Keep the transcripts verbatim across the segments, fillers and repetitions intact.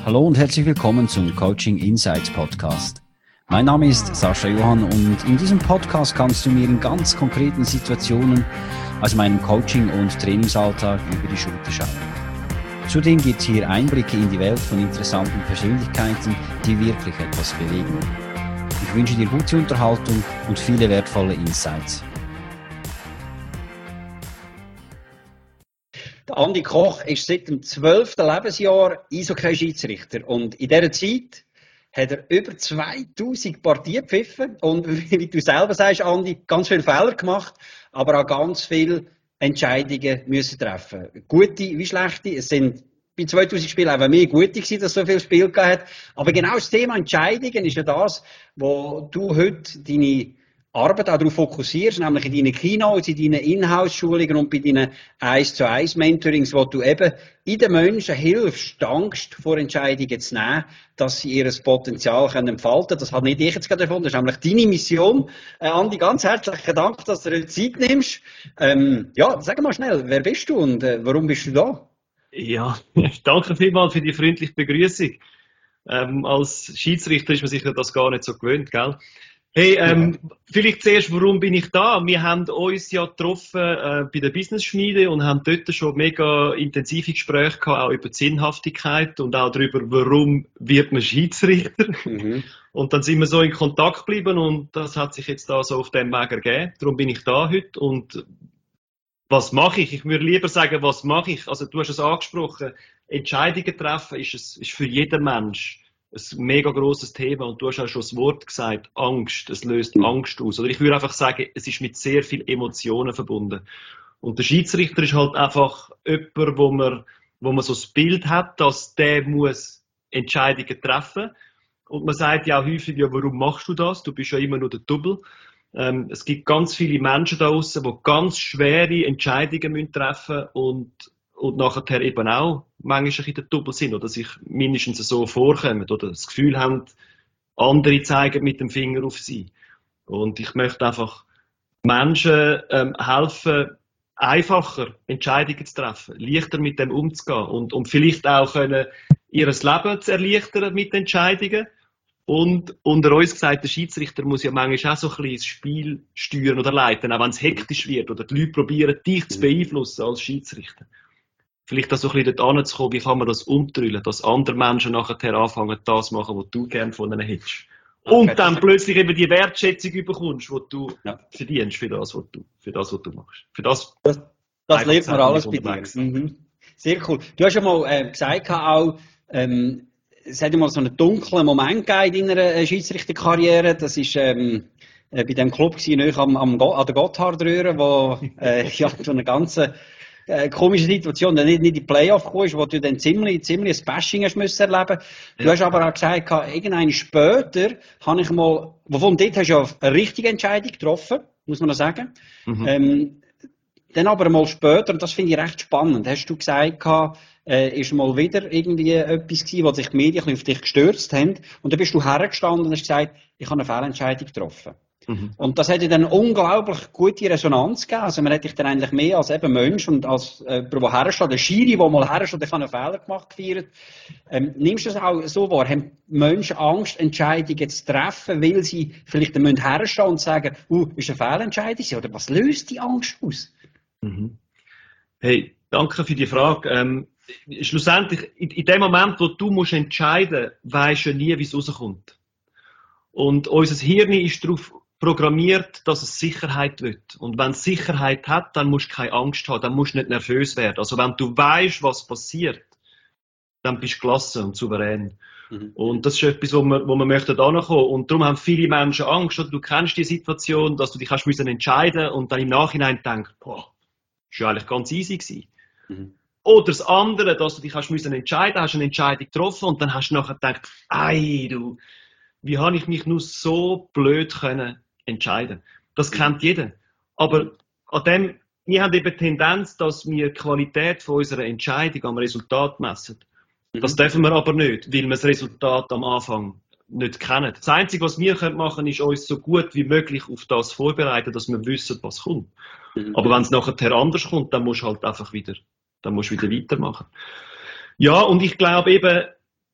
Hallo und herzlich willkommen zum Coaching Insights Podcast. Mein Name ist Sascha Johann und in diesem Podcast kannst du mir in ganz konkreten Situationen aus meinem Coaching- und Trainingsalltag über die Schulter schauen. Zudem gibt es hier Einblicke in die Welt von interessanten Persönlichkeiten, die wirklich etwas bewegen. Ich wünsche dir gute Unterhaltung und viele wertvolle Insights. Andi Koch ist seit dem zwölften Lebensjahr Eishockey-Schiedsrichter und in dieser Zeit hat er über zweitausend Partien gepfiffen und wie du selber sagst, Andi, ganz viele Fehler gemacht, aber auch ganz viele Entscheidungen müssen treffen. Gute wie schlechte, es sind bei zweitausend Spielen auch mehr gute gewesen, dass es so viele Spiele gegeben hat, aber genau das Thema Entscheidungen ist ja das, wo du heute deine Arbeit auch darauf fokussierst, nämlich in deinen Keynotes, in deinen Inhouse-Schulungen und bei deinen eins zu eins Mentorings, wo du eben in den Menschen hilfst, die Angst vor Entscheidungen zu nehmen, dass sie ihr Potenzial können entfalten können. Das hat nicht ich jetzt gerade erfunden, das ist nämlich deine Mission. Äh, Andi, ganz herzlichen Dank, dass du dir Zeit nimmst. Ähm, ja, sag mal schnell, wer bist du und äh, warum bist du da? Ja, danke vielmals für die freundliche Begrüßung. Ähm, als Schiedsrichter ist man sich das gar nicht so gewöhnt, gell? Hey, ähm, ja. Vielleicht zuerst, warum bin ich da? Wir haben uns ja getroffen äh, bei der Business-Schmiede und haben dort schon mega intensive Gespräche gehabt, auch über die Sinnhaftigkeit und auch darüber, warum wird man Schiedsrichter. Mhm. Und dann sind wir so in Kontakt geblieben und das hat sich jetzt da so auf dem Weg ergeben. Darum bin ich da heute und was mache ich? Ich würde lieber sagen, was mache ich? Also du hast es angesprochen, Entscheidungen treffen ist, es, ist für jeden Mensch ein mega grosses Thema und du hast auch schon das Wort gesagt, Angst, es löst Angst aus. Oder ich würde einfach sagen, es ist mit sehr viel Emotionen verbunden. Und der Schiedsrichter ist halt einfach jemand, wo man, wo man so das Bild hat, dass der muss Entscheidungen treffen. Und man sagt ja auch häufig, ja, warum machst du das? Du bist ja immer nur der Double. Ähm, es gibt ganz viele Menschen da draussen, die ganz schwere Entscheidungen treffen müssen und und nachher eben auch manchmal ein bisschen der Double sind oder sich mindestens so vorkommen oder das Gefühl haben, andere zeigen mit dem Finger auf sie. Und ich möchte einfach Menschen ähm, helfen, einfacher Entscheidungen zu treffen, leichter mit dem umzugehen und, und vielleicht auch können, ihr Leben zu erleichtern mit Entscheidungen. Und unter uns gesagt, der Schiedsrichter muss ja manchmal auch so ein bisschen das Spiel steuern oder leiten, auch wenn es hektisch wird oder die Leute probieren, dich zu beeinflussen als Schiedsrichter. Vielleicht auch so ein bisschen dort anzukommen, wie kann man das umdrüllen, dass andere Menschen nachher anfangen, das zu machen, was du gerne von ihnen hättest. Okay, und dann plötzlich eben die Wertschätzung bekommst, die du ja. verdienst für das, was du, für das, was du machst. Für das, das, das lebt man alles bei dir. Mhm. Sehr cool. Du hast ja mal äh, gesagt, auch, ähm, es hat ja mal so einen dunklen Moment gegeben in deiner äh, Schiedsrichterkarriere. Das ist ähm, äh, bei dem Club gewesen, am, am, an der Gotthardröhre, wo äh, ja, so eine ganze Äh, komische Situation, der nicht, nicht in die Playoff gekommen ist, wo du dann ziemlich, ziemlich ein Bashing hast müssen erleben. Du ja. hast aber auch gesagt, irgendwann später habe ich mal, wovon dort hast du ja eine richtige Entscheidung getroffen, muss man noch sagen. Mhm. Ähm, dann aber mal später, und das finde ich recht spannend, hast du gesagt, äh, ist mal wieder irgendwie etwas gewesen, wo sich die Medien auf dich gestürzt haben, und dann bist du hergestanden und hast gesagt, ich habe eine Fehlentscheidung getroffen. Mhm. Und das hat ja dann unglaublich gute Resonanz gegeben. Also man hat dich dann eigentlich mehr als eben Mensch und als äh, der hersteht, der Schiri, der mal hersteht, der hat einen Fehler gemacht, gefeiert. Ähm, nimmst du das auch so wahr? Haben Menschen Angst, Entscheidungen zu treffen, weil sie vielleicht dann herstehen und sagen, uh, ist eine Fehlentscheidung? Oder was löst die Angst aus? Mhm. Hey, danke für die Frage. Ähm, schlussendlich, in, in dem Moment, wo du musst entscheiden, weisst du nie, wie es rauskommt. Und unser Hirn ist darauf programmiert, dass es Sicherheit will. Und wenn es Sicherheit hat, dann musst du keine Angst haben, dann musst du nicht nervös werden. Also wenn du weißt, was passiert, dann bist du gelassen und souverän. Mhm. Und das ist etwas, wo man, wo man möchte da kommen. Und darum haben viele Menschen Angst. Oder? Du kennst die Situation, dass du dich hast müssen entscheiden und dann im Nachhinein denkst, boah, das war eigentlich ganz easy gewesen. Mhm. Oder das andere, dass du dich hast müssen entscheiden, hast eine Entscheidung getroffen und dann hast du nachher gedacht, ei, du, wie habe ich mich nur so blöd können entscheiden. Das kennt jeder. Aber an dem, wir haben eben die Tendenz, dass wir die Qualität von unserer Entscheidung am Resultat messen. Das dürfen wir aber nicht, weil wir das Resultat am Anfang nicht kennen. Das Einzige, was wir machen können, ist uns so gut wie möglich auf das vorbereiten, dass wir wissen, was kommt. Mhm. Aber wenn es nachher anders kommt, dann musst du halt einfach wieder, dann musst du wieder weitermachen. Ja, und ich glaube eben,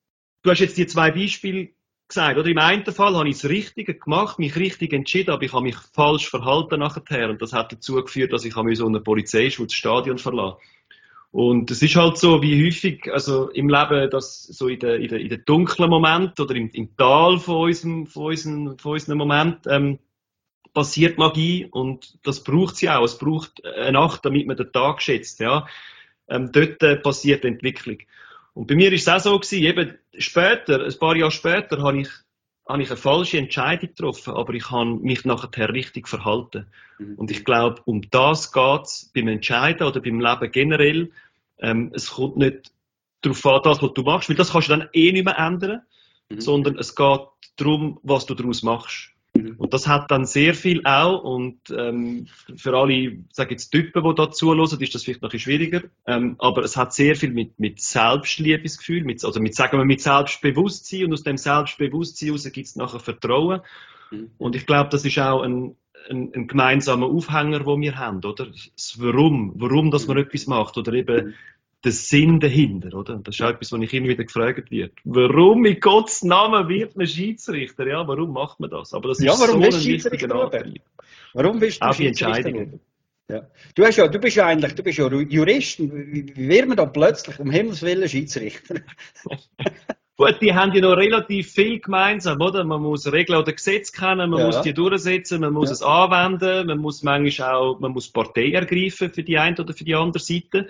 du hast jetzt die zwei Beispiele gesagt, oder? Im einen Fall habe ich das Richtige gemacht, mich richtig entschieden, aber ich habe mich falsch verhalten nachher. Und das hat dazu geführt, dass ich so einen Polizeischutz das Stadion verlassen. Und es ist halt so, wie häufig, also im Leben, dass so in den, in den, in den dunklen Momenten oder im, im Tal von unserem, von unserem, von unserem Moment, ähm, passiert Magie. Und das braucht sie auch. Es braucht eine Nacht, damit man den Tag schätzt, ja. Ähm, dort äh, passiert Entwicklung. Und bei mir ist es auch so gewesen, eben später, ein paar Jahre später, habe ich, habe ich eine falsche Entscheidung getroffen, aber ich habe mich nachher richtig verhalten. Mhm. Und ich glaube, um das geht's beim Entscheiden oder beim Leben generell. Ähm, es kommt nicht darauf an, das, was du machst, weil das kannst du dann eh nicht mehr ändern, mhm. sondern es geht darum, was du daraus machst. Und das hat dann sehr viel auch, und ähm, für alle, sage jetzt Typen, die da zuhören, ist das vielleicht noch ein bisschen schwieriger, ähm, aber es hat sehr viel mit, mit Selbstliebesgefühl, mit, also mit, sagen wir, mit Selbstbewusstsein, und aus dem Selbstbewusstsein heraus gibt es nachher Vertrauen. Mhm. Und ich glaube, das ist auch ein, ein, ein gemeinsamer Aufhänger, den wir haben, oder? Das Warum, warum, dass man mhm. etwas macht, oder eben der Sinn dahinter, oder? Das ist auch etwas, was ich immer wieder gefragt wird. Warum in Gottes Namen wird man Schiedsrichter? Ja, warum macht man das? Aber das ja, ist warum so bist ein wichtiger Antrieb. Warum bist du auch Schiedsrichter? Ja. Du, hast ja, du bist ja eigentlich, du bist ja Jurist. Wie wird man da plötzlich um Himmels Willen Schiedsrichter? Gut, die haben ja noch relativ viel gemeinsam, oder? Man muss Regeln oder Gesetze kennen, man ja. muss die durchsetzen, man muss ja. es anwenden, man muss manchmal auch, man muss Partei ergreifen für die eine oder für die andere Seite.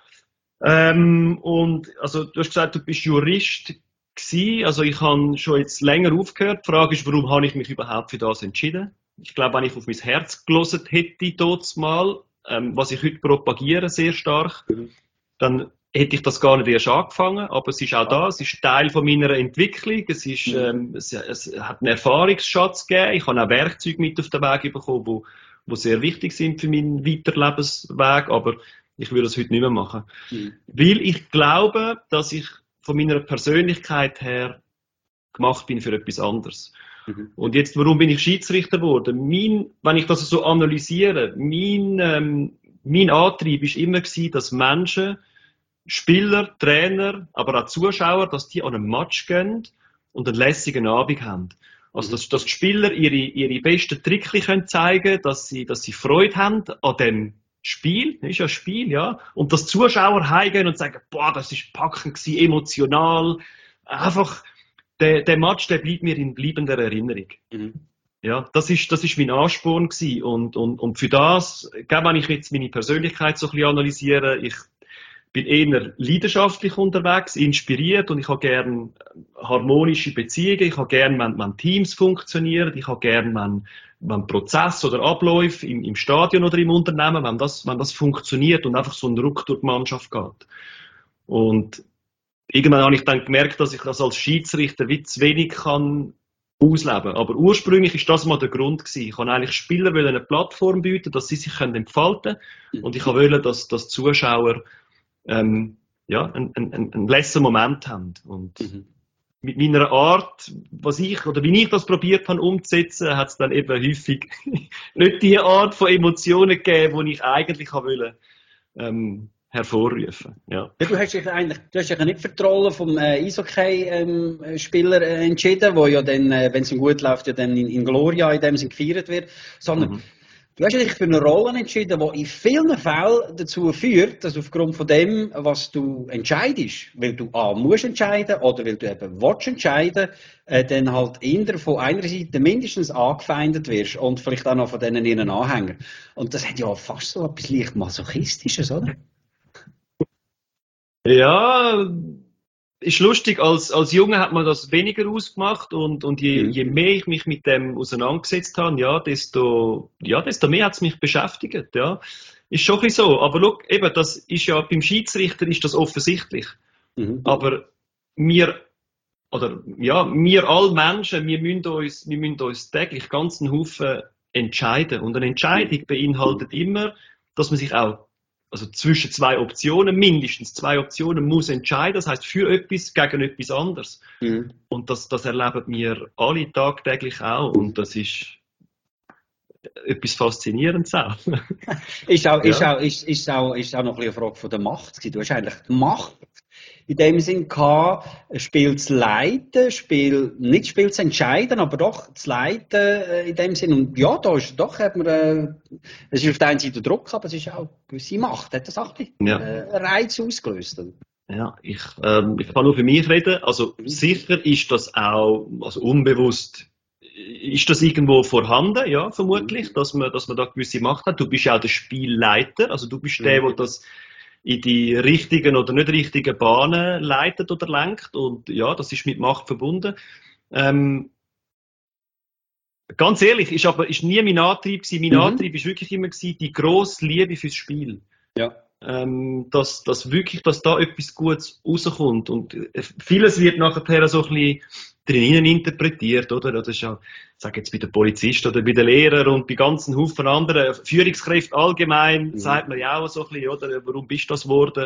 Ähm, und, also, du hast gesagt, du bist Jurist gewesen. Also, ich habe schon jetzt länger aufgehört. Die Frage ist, warum habe ich mich überhaupt für das entschieden? Ich glaube, wenn ich auf mein Herz gehört hätte, dort mal, ähm, was ich heute propagiere, sehr stark, mhm. dann hätte ich das gar nicht erst angefangen. Aber es ist auch da, es ist Teil von meiner Entwicklung. Es ist, ähm, es, es hat einen Erfahrungsschatz gegeben. Ich habe auch Werkzeuge mit auf den Weg bekommen, wo, wo sehr wichtig sind für meinen weiteren Lebensweg. Aber ich würde das heute nicht mehr machen. Mhm. Weil ich glaube, dass ich von meiner Persönlichkeit her gemacht bin für etwas anderes. Mhm. Und jetzt, warum bin ich Schiedsrichter geworden? Mein, wenn ich das so analysiere, mein, ähm, mein Antrieb ist immer gewesen, dass Menschen, Spieler, Trainer, aber auch Zuschauer, dass die an einen Match gehen und einen lässigen Abend haben. Also, dass, dass die Spieler ihre, ihre besten Tricks können zeigen, dass sie, dass sie Freude haben an dem Spiel, ist ja ein Spiel, ja. Und dass Zuschauer heimgehen und sagen, boah, das ist packend gewesen, emotional. Einfach, der, der Match, der bleibt mir in bleibender Erinnerung. Mhm. Ja, das ist, das ist mein Ansporn gewesen. Und, und, und für das, wenn ich jetzt meine Persönlichkeit so ein bisschen analysiere, ich bin eher leidenschaftlich unterwegs, inspiriert, und ich habe gern harmonische Beziehungen, ich habe gern, wenn, wenn Teams funktionieren, ich habe gern, wenn, wenn Prozess oder Abläufe im, im Stadion oder im Unternehmen, wenn das, wenn das funktioniert und einfach so ein Ruck durch die Mannschaft geht. Und irgendwann habe ich dann gemerkt, dass ich das als Schiedsrichter wie zu wenig kann ausleben. Aber ursprünglich ist das mal der Grund gewesen. Ich wollte eigentlich Spieler eine Plattform bieten, dass sie sich entfalten können. Und ich wollte, dass, dass Zuschauer ähm, ja, einen, einen, einen letzten Moment haben. Und mhm. mit meiner Art, was ich, oder wie ich das probiert habe umzusetzen, hat es dann eben häufig nicht die Art von Emotionen gegeben, die ich eigentlich wollte, ähm, hervorrufen. Ja. Ja, du hast dich eigentlich, du hast dich nicht für die Rolle vom äh, Eishockey-Spieler ähm, äh, entschieden, wo ja dann, äh, wenn es ihm gut läuft, ja dann in, in Gloria in dem Sinn gefeiert wird, sondern mhm. du hast dich für eine Rolle entschieden, die in vielen Fällen dazu führt, dass aufgrund von dem, was du entscheidest, weil du A, musst entscheiden oder weil du eben willst entscheiden, äh, dann halt eher von einer Seite mindestens angefeindet wirst und vielleicht auch noch von denen ihren Anhängern. Und das hat ja fast so etwas leicht Masochistisches, oder? Ja, ist lustig, als, als Junge hat man das weniger ausgemacht, und, und je, mhm. je mehr ich mich mit dem auseinandergesetzt habe, ja, desto, ja, desto mehr hat es mich beschäftigt, ja. Ist schon ein bisschen so. Aber schau, eben, das ist ja, beim Schiedsrichter ist das offensichtlich. Mhm. Aber wir, oder, ja, wir alle Menschen, wir müssen uns, wir müssen uns täglich ganz einen Haufen entscheiden. Und eine Entscheidung beinhaltet immer, dass man sich auch, also zwischen zwei Optionen, mindestens zwei Optionen, muss entscheiden. Das heisst, für etwas gegen etwas anderes. Mhm. Und das, das erleben wir alle tagtäglich auch. Und das ist etwas Faszinierendes auch. ist, auch, ja. ist, auch, ist, ist, auch, ist auch noch ein bisschen eine Frage von der Macht. Du hast eigentlich die Macht in dem Sinn gehabt, ein Spiel zu leiten, Spiel, nicht das Spiel zu entscheiden, aber doch zu leiten äh, in dem Sinn. Und ja, da ist doch, hat man, äh, es ist auf der einen Seite Druck, aber es ist auch eine gewisse Macht, hat das auch ein bisschen, ja. äh, Reiz ausgelöst. Ja, ich, ähm, ich kann nur für mich reden. Also sicher ist das auch, also unbewusst, ist das irgendwo vorhanden, ja, vermutlich, dass man, dass man da gewisse Macht hat. Du bist ja auch der Spielleiter, also du bist der, der das in die richtigen oder nicht richtigen Bahnen leitet oder lenkt. Und ja, das ist mit Macht verbunden. Ähm, ganz ehrlich, ist aber ist nie mein Antrieb gewesen. Mein mhm. Antrieb ist wirklich immer gewesen, die grosse Liebe fürs Spiel. Ja. Ähm, dass, dass wirklich, dass da etwas Gutes rauskommt. Und vieles wird nachher so ein bisschen drinnen interpretiert, oder? Das ist ja, ich sage jetzt bei den Polizisten oder bei den Lehrern und bei ganzen Haufen anderen Führungskräften allgemein, mhm. sagt man ja auch so ein bisschen, oder? Warum bist du das geworden?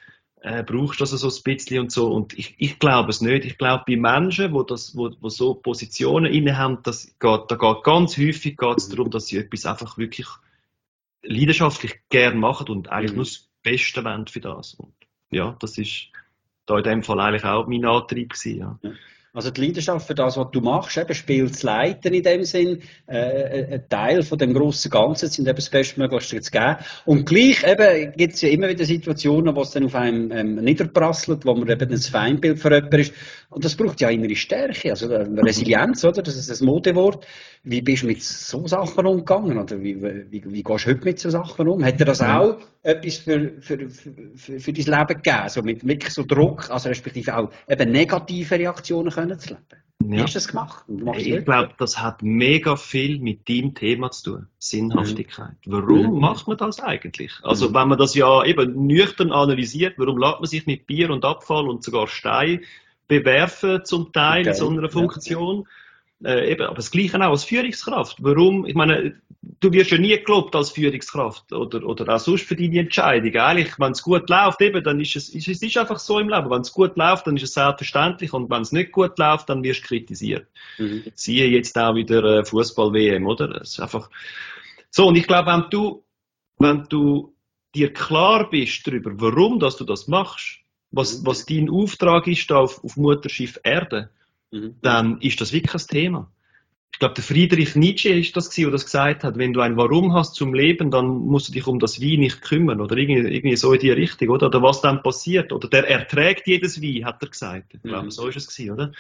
Äh, brauchst du das so ein bisschen und so? Und ich, ich glaube es nicht. Ich glaube, bei Menschen, wo das, wo, wo so Positionen inne haben, das geht, da geht ganz häufig geht's darum, dass sie etwas einfach wirklich leidenschaftlich gern machen und eigentlich mhm. nur das Beste wollen für das. Und ja, das ist da in dem Fall eigentlich auch mein Antrieb gewesen, ja. Ja. Also die Leidenschaft für das, was du machst, eben Spiel zu leiten in dem Sinn, äh, ein Teil von dem grossen Ganzen, sind eben das Bestmöglichste zu geben. Und gleich eben gibt es ja immer wieder Situationen, wo es dann auf einem ähm, niederprasselt, wo man eben ein Feindbild für jemanden ist. Und das braucht ja innere Stärke, also Resilienz, oder? Das ist ein Modewort. Wie bist du mit so Sachen umgegangen? Oder wie, wie, wie gehst du heute mit so Sachen um? Hat dir das auch etwas für, für, für, für dein Leben gegeben? So mit wirklich so Druck, also respektive auch eben negative Reaktionen können zu leben? Wie Ja. hast du das gemacht? Ich glaube, das hat mega viel mit deinem Thema zu tun. Sinnhaftigkeit. Mhm. Warum mhm. macht man das eigentlich? Also, mhm. wenn man das ja eben nüchtern analysiert, warum lässt man sich mit Bier und Abfall und sogar Stein bewerfen zum Teil okay. in so einer Funktion? Ja. Äh, eben, aber das Gleiche auch als Führungskraft. Warum? Ich meine, du wirst ja nie gelobt als Führungskraft oder, oder auch sonst für deine Entscheidung. Eigentlich, wenn es gut läuft, eben, dann ist es, ist, es ist einfach so im Leben. Wenn es gut läuft, dann ist es selbstverständlich und wenn es nicht gut läuft, dann wirst du kritisiert. Mhm. Siehe jetzt auch wieder äh, Fußball-W M, oder? Es ist einfach so. Und ich glaube, wenn du, wenn du dir klar bist darüber, warum dass du das machst, was, mhm. was dein Auftrag ist da auf, auf Mutterschiff Erde, mhm. dann ist das wirklich ein Thema. Ich glaube, der Friedrich Nietzsche ist das gewesen, der das gesagt hat, wenn du ein Warum hast zum Leben, dann musst du dich um das Wie nicht kümmern, oder irgendwie, irgendwie so in die Richtung, oder? Oder was dann passiert, oder der erträgt jedes Wie, hat er gesagt. Ich glaube, mhm. so ist es gewesen, oder?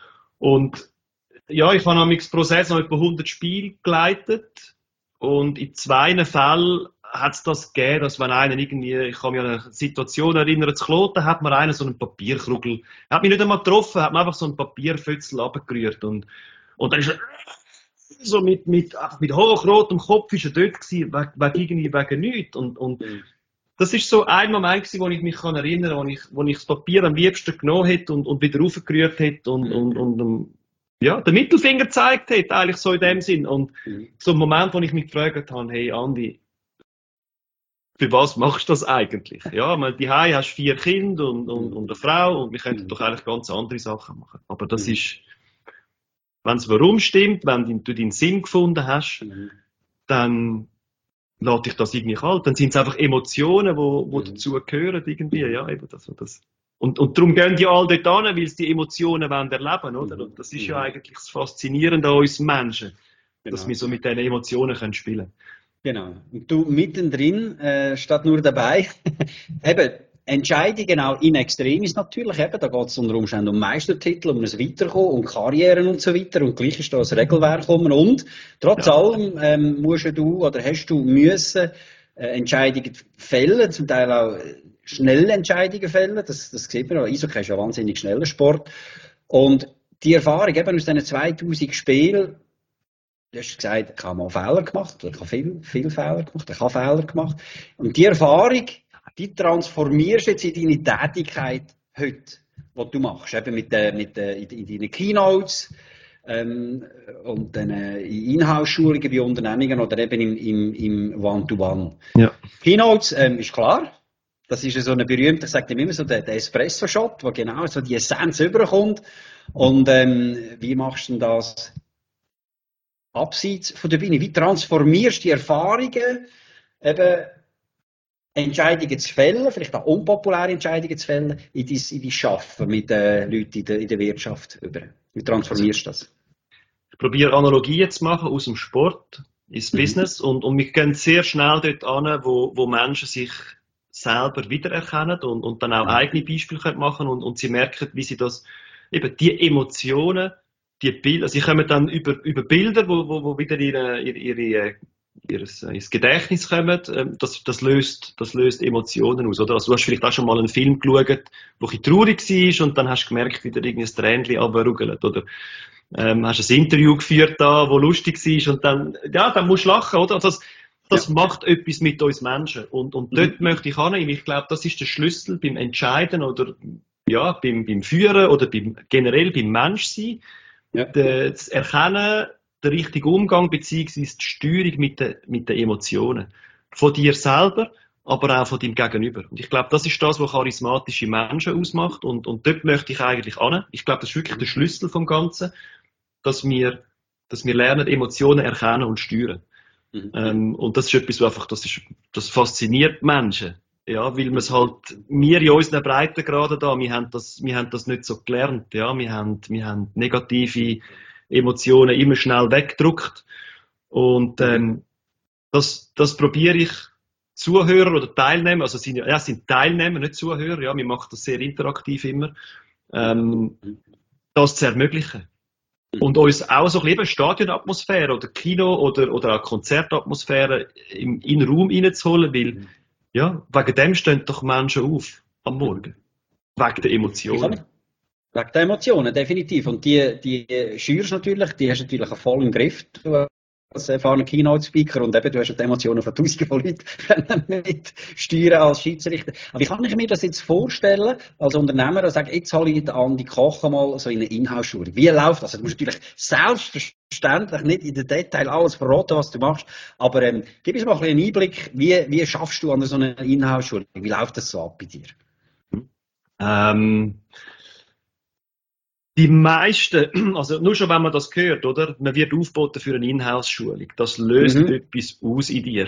Und, ja, ich habe am Prozess noch etwa hundert Spiele geleitet, und in zwei Fällen hat es das gegeben, dass wenn einer irgendwie, ich kann mich an eine Situation erinnern, zu Kloten hat mir einer so einen Papierkrugel, er hat mich nicht einmal getroffen, hat mir einfach so einen Papierfützel runtergerührt und, und dann ist er so mit, mit, mit hochrotem Kopf ist er dort gewesen, wegen, wegen irgendwie, wegen nichts. Und, und mhm. das ist so ein Moment gewesen, wo ich mich kann erinnern, wo ich, wo ich das Papier am liebsten genommen hätte und, und wieder raufgerührt hätte und, mhm. und, und, und, ja, den Mittelfinger gezeigt hätte, eigentlich so in dem Sinn. Und mhm. so ein Moment, wo ich mich gefragt habe, hey, Andi, für was machst du das eigentlich? Ja, weil die Hause hast vier Kinder und, und, und eine Frau und wir könnten mhm. doch eigentlich ganz andere Sachen machen. Aber das mhm. ist, wenn es warum stimmt, wenn du deinen Sinn gefunden hast, mhm. dann lässt dich das irgendwie kalt. Dann sind es einfach Emotionen, wo, wo mhm. dazu gehören irgendwie. Ja, eben das, das. Und, und darum gehen die alle dort hin, weil sie die Emotionen wollen erleben, oder? Und das ist mhm. ja eigentlich das Faszinierende an uns Menschen, genau. dass wir so mit diesen Emotionen können spielen. Genau. Und du mittendrin, äh, statt nur dabei, eben, Entscheidungen auch in Extremis natürlich, eben, da geht es unter Umständen um Meistertitel, um ein Weiterkommen, um Karrieren und so weiter, und gleich ist da das Regelwerk kommen, und trotz ja. allem, ähm, musst du oder hast du müssen, äh, Entscheidungen fällen, zum Teil auch schnelle Entscheidungen fällen, das, das sieht man auch, Eishockey ist ja wahnsinnig schneller Sport, und die Erfahrung eben aus diesen zweitausend Spielen, du hast gesagt, ich habe mal Fehler gemacht, ich habe viel, viel Fehler gemacht, ich habe Fehler gemacht. Und die Erfahrung, die transformierst du jetzt in deine Tätigkeit heute, was du machst. Eben mit, äh, mit, äh, in deinen Keynotes, ähm, und dann äh, in Inhouse-Schulungen bei Unternehmungen oder eben im, im, im One-to-One. Ja. Keynotes, ähm, ist klar. Das ist so eine berühmte, ich sage immer so, der, der Espresso-Shot, wo genau so die Essenz überkommt. Und, ähm, wie machst du denn das abseits von der Bühne? Wie transformierst du die Erfahrungen eben Entscheidungen zu fällen, vielleicht auch unpopuläre Entscheidungen zu fällen, in dein, in dein Schaffen mit den Leuten in der, in der Wirtschaft über? Wie transformierst du das? Ich probiere Analogien zu machen aus dem Sport ins mhm. Business und, und wir gehen sehr schnell dort an, wo, wo Menschen sich selber wiedererkennen und, und dann auch mhm. eigene Beispiele können machen und, und sie merken, wie sie das, eben die Emotionen, die Bilder, sie kommen dann über, über Bilder, wo, wo, wo wieder ihre, ihre, ihre Ihres, ins Gedächtnis kommen, das, das, löst, das löst Emotionen aus, oder? Also du hast vielleicht auch schon mal einen Film geschaut, der ein bisschen traurig war und dann hast du gemerkt, wie dir irgendein Tränchen runterruggelt, oder? Ähm, hast ein Interview geführt da, wo lustig war und dann, ja, dann musst du lachen, oder? Das, das ja. macht etwas mit uns Menschen und, und mhm. dort möchte ich hin. Ich glaube, das ist der Schlüssel beim Entscheiden oder, ja, beim, beim Führen oder beim, generell beim Menschsein. Ja. Das Erkennen, der richtige Umgang beziehungsweise die Steuerung mit den, mit den Emotionen. Von dir selber, aber auch von deinem Gegenüber. Und ich glaube, das ist das, was charismatische Menschen ausmacht. Und, und dort möchte ich eigentlich hin. Ich glaube, das ist wirklich der Schlüssel vom Ganzen, dass wir, dass wir lernen, Emotionen erkennen und steuern. Mhm. Ähm, und das ist etwas, was einfach, das ist, das fasziniert Menschen. Ja, weil wir es halt, wir in unseren Breitengraden da, wir haben das, wir haben das nicht so gelernt. Ja, wir haben, wir haben negative Emotionen immer schnell weggedruckt. Und ähm, das, das probiere ich Zuhörer oder Teilnehmer, also sind, ja, es sind Teilnehmer, nicht Zuhörer, ja, wir machen das sehr interaktiv immer, ähm, das zu ermöglichen. Und uns auch so ein bisschen Stadionatmosphäre oder Kino oder, oder auch Konzertatmosphäre in, in den Raum reinzuholen, weil, ja, wegen dem stehen doch Menschen auf am Morgen. Wegen der Emotionen. Wegen der Emotionen, definitiv. Und die, die schürst natürlich, die hast du natürlich voll im Griff, du als erfahrener Keynote-Speaker, und eben, du hast die Emotionen von Tausenden von Leuten mit steuern als Schiedsrichter. Aber wie kann ich mir das jetzt vorstellen, als Unternehmer, und sagen, jetzt hole ich den Andi Koch mal so in eine Inhouse-Schulung. Wie läuft das? Du musst natürlich selbstverständlich nicht in den Detail alles verraten, was du machst, aber ähm, gib uns mal ein bisschen einen Einblick, wie, wie schaffst du an so einer Inhouse-Schulung? Wie läuft das so ab bei dir? Ähm... Die meisten, also nur schon wenn man das hört, oder? Man wird aufgeboten für eine Inhouse-Schulung. Das löst mhm. etwas aus in dir.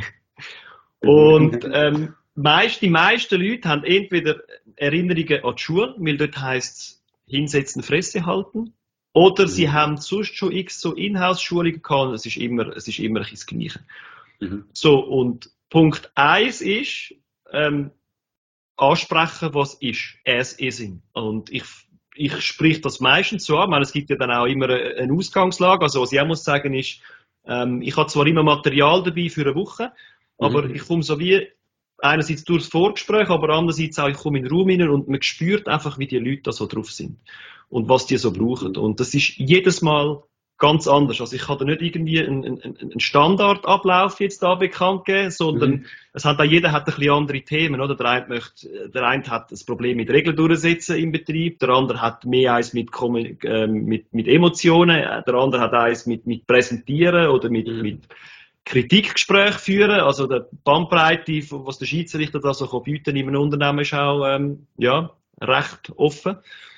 Und ähm, meist, die meisten Leute haben entweder Erinnerungen an die Schule, weil dort heisst es hinsetzen, Fresse halten, oder mhm. sie haben sonst schon x so Inhouse-Schulungen gehabt, es ist immer, es ist immer das Gleiche. Mhm. So, und Punkt eins ist, ähm, ansprechen, was ist. As ising. Und ich Ich spreche das meistens so an. Ich meine, es gibt ja dann auch immer eine Ausgangslage. Also, was ich auch muss sagen ist, ähm, ich habe zwar immer Material dabei für eine Woche, aber mhm. ich komme so wie einerseits durchs Vorgespräch, aber andererseits auch, ich komme in den Raum rein und man spürt einfach, wie die Leute da so drauf sind und was die so brauchen. Und das ist jedes Mal ganz anders. Also ich kann da nicht irgendwie einen, einen, einen Standardablauf jetzt da bekannt geben, sondern mhm. es hat auch jeder hat ein bisschen andere Themen, oder? Der eine möchte, der eine hat das Problem mit Regeln durchsetzen im Betrieb, der andere hat mehr eins mit, äh, mit, mit Emotionen, der andere hat eins mit, mit Präsentieren oder mit, mhm. mit Kritikgespräch führen. Also der Bandbreite, was der Schiedsrichter da so bieten in einem Unternehmen, ist auch, ähm, ja, recht offen.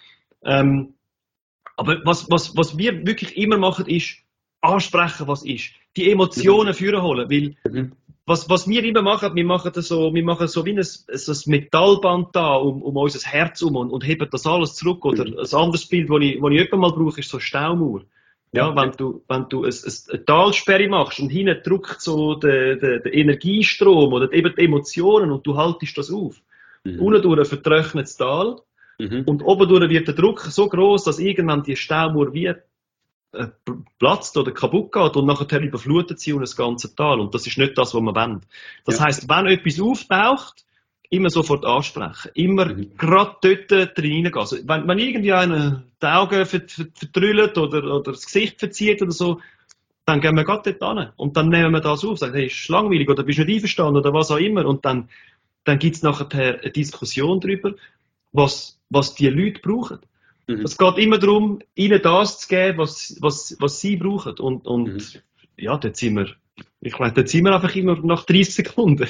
Ähm, Aber was, was, was wir wirklich immer machen, ist ansprechen, was ist. Die Emotionen führen holen. Weil, mhm. was, was wir immer machen, wir machen das so, wir machen so wie ein, so ein Metallband da um, um unser Herz um und, und heben das alles zurück. Oder mhm. ein anderes Bild, das ich, das ich öfter mal brauche, ist so eine Staumauer. Ja, ja, wenn du, wenn du ein, ein, eine Talsperre machst und hinten drückt so der, der, der Energiestrom oder eben die Emotionen und du haltest das auf. Mhm. Unten durch vertrocknet das Tal. Mhm. Und oben durch wird der Druck so groß, dass irgendwann die Staumauer wie äh, platzt oder kaputt geht und nachher überflutet sie und das ganze Tal. Und das ist nicht das, was man will. Das ja. heisst, wenn etwas auftaucht, immer sofort ansprechen. Immer mhm. gerade dort reingehen. Also, wenn, wenn irgendwie einer die Augen vertrüllt oder, oder das Gesicht verzieht oder so, dann gehen wir gerade dort hin. Und dann nehmen wir das auf, sagen, hey, ist langweilig oder bist du nicht einverstanden oder was auch immer. Und dann, dann gibt es nachher eine Diskussion darüber, was, was die Leute brauchen. Mhm. Es geht immer darum, ihnen das zu geben, was, was, was sie brauchen. Und, und mhm. ja, dort sind wir, Ich meine, dann sind wir einfach immer nach dreißig Sekunden.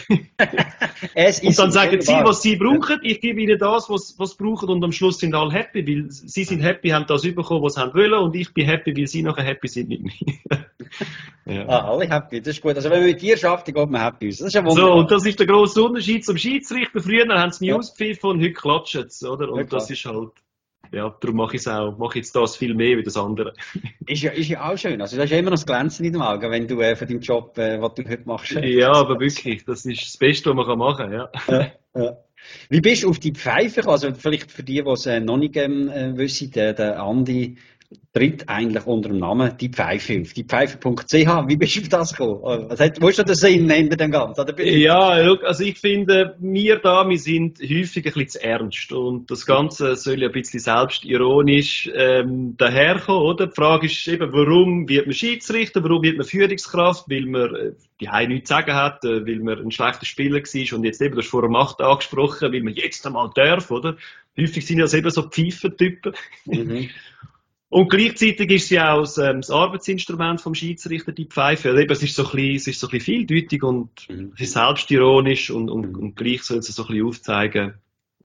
Es ist und dann sagen wunderbar. sie, was sie brauchen, ich gebe ihnen das, was, was sie brauchen, und am Schluss sind alle happy, weil sie sind happy, haben das bekommen, was sie haben wollen, und ich bin happy, weil sie nachher happy sind mit mir. Ja. Ah, alle happy, das ist gut. Also wenn man mit dir schafft, dann geht man happy aus. Das ist ja wunderbar. So, und das ist der grosse Unterschied zum Schiedsrichter. Früher haben sie mich Ja. ausgepfiffen und heute klatschen sie, oder? Und Ja, das ist halt, ja, darum mache ich es auch, mache jetzt das viel mehr wie das andere. Ist ja, ist ja auch schön. Also, du hast ja immer noch das Glänzen in den Augen, wenn du äh, von deinem Job, äh, was du heute machst. Ja, aber wirklich, das ist das Beste, was man machen kann, ja. Ja, ja. Wie bist du auf die Pfeife gekommen? Also, vielleicht für die, die es äh, noch nicht ähm, äh, wissen, der, der Andi tritt eigentlich unter dem Namen Die Pfeife auf. Die Pfeife Punkt c h. Wie bist du auf das gekommen? Was hat, wo ist da der Sinn hinter dem Ganzen? Oder bin ich- Ja, look, also ich finde, wir da, wir sind häufig ein bisschen zu ernst. Und das Ganze soll ja ein bisschen selbstironisch ähm, daherkommen, oder? Die Frage ist eben, warum wird man Schiedsrichter, warum wird man Führungskraft? Weil man äh, die Heim nichts zu sagen hat, äh, weil man ein schlechter Spieler war und jetzt eben, du hast vorher Macht angesprochen, weil man jetzt einmal darf, oder? Häufig sind das eben so Pfeifentypen. Mhm. Und gleichzeitig ist sie auch das, ähm, das Arbeitsinstrument vom Schiedsrichter, die Pfeife. Also eben, es ist so ein bisschen, es ist so ein bisschen vieldeutig und Mhm. es ist selbstironisch und, und, und gleich soll es so ein bisschen aufzeigen,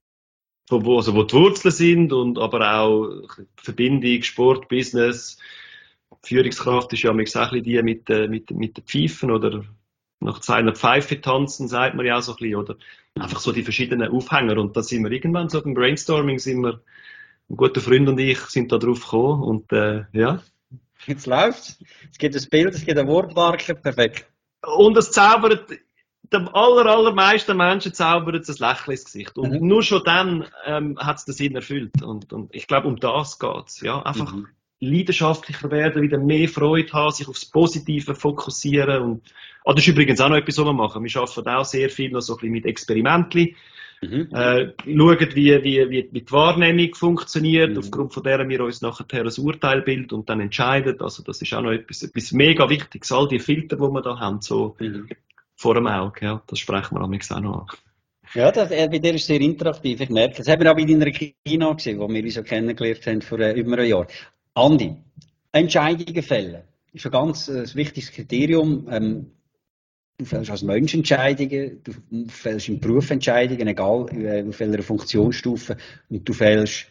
von wo, also wo die Wurzeln sind und aber auch Verbindung, Sport, Business. Führungskraft ist ja manchmal auch ein bisschen die mit, äh, mit, mit den Pfeifen oder nach seiner Pfeife tanzen, sagt man ja auch so ein bisschen, oder einfach so die verschiedenen Aufhänger. Und da sind wir irgendwann so beim Brainstorming, sind wir, ein guter Freund und ich sind da drauf gekommen und äh, ja. Jetzt läuft's. Es gibt ein Bild, es gibt ein Wortmarker. Perfekt. Und es zaubert, dem aller, allermeisten Menschen zaubert es ein Lächeln ins Gesicht. Und Mhm. nur schon dann ähm, hat es den Sinn erfüllt. Und, und ich glaube, um das geht's. Ja? Einfach Mhm. leidenschaftlicher werden, wieder mehr Freude haben, sich aufs Positive fokussieren. Und, ah, das ist übrigens auch noch etwas, was wir machen. Wir arbeiten auch sehr viel noch so ein bisschen mit Experimenten. Mhm. Äh, schauen, wie, wie, wie die Wahrnehmung funktioniert, Mhm. aufgrund von der wir uns nachher ein Urteil bilden und dann entscheiden. Also das ist auch noch etwas, etwas mega Wichtiges. All die Filter, die wir da haben, so Mhm. vor dem Auge, ja, das sprechen wir auch noch an. Ja, das, äh, bei dir ist sehr interaktiv, ich merke. Das haben wir auch bei deiner Kino gesehen, wo wir uns so kennengelernt haben vor äh, über einem Jahr. Andi, Entscheidungen fällen ist ein ganz äh, wichtiges Kriterium. Ähm, du fällst als Mensch Entscheidungen, du fällst im Beruf Entscheidungen, egal äh, auf welcher Funktionsstufe, und du fällst